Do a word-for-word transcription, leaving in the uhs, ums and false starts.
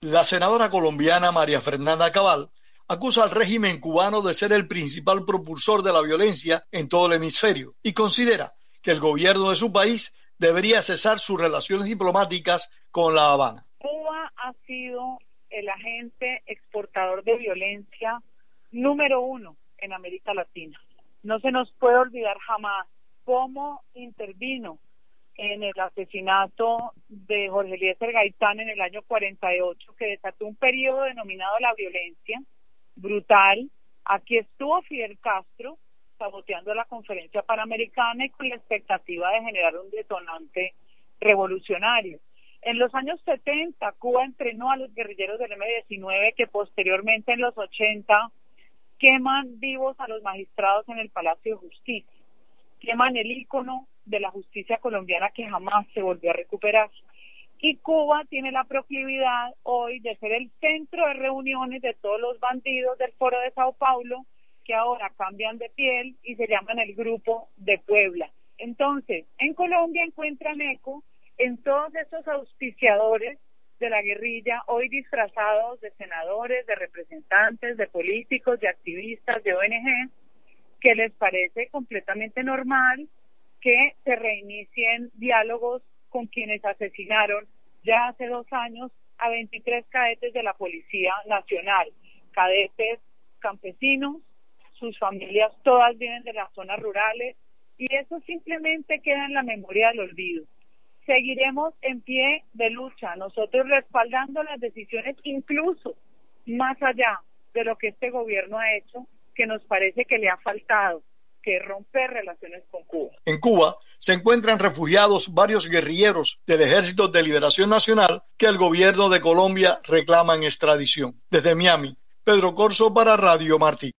La senadora colombiana María Fernanda Cabal acusa al régimen cubano de ser el principal propulsor de la violencia en todo el hemisferio y considera que el gobierno de su país debería cesar sus relaciones diplomáticas con La Habana. Cuba ha sido el agente exportador de violencia número uno en América Latina. No se nos puede olvidar jamás cómo intervino en el asesinato de Jorge Eliezer Gaitán en el año cuarenta y ocho, que desató un periodo denominado la violencia brutal. Aquí estuvo Fidel Castro saboteando la conferencia panamericana y con la expectativa de generar un detonante revolucionario. En los años setenta, Cuba entrenó a los guerrilleros del eme diecinueve que posteriormente en los ochenta queman vivos a los magistrados en el Palacio de Justicia. Queman el ícono de la justicia colombiana que jamás se volvió a recuperar. Y Cuba tiene la proclividad hoy de ser el centro de reuniones de todos los bandidos del Foro de Sao Paulo, que ahora cambian de piel y se llaman el Grupo de Puebla. Entonces, en Colombia encuentran eco en todos estos auspiciadores de la guerrilla, hoy disfrazados de senadores, de representantes, de políticos, de activistas, de O N G, que les parece completamente normal que se reinicien diálogos con quienes asesinaron ya hace dos años a veintitrés cadetes de la Policía Nacional, cadetes campesinos, sus familias todas vienen de las zonas rurales y eso simplemente queda en la memoria del olvido. Seguiremos en pie de lucha, nosotros respaldando las decisiones incluso más allá de lo que este gobierno ha hecho, que nos parece que le ha faltado, que es romper relaciones con Cuba. En Cuba se encuentran refugiados varios guerrilleros del Ejército de Liberación Nacional que el gobierno de Colombia reclama en extradición. Desde Miami, Pedro Corso para Radio Martí.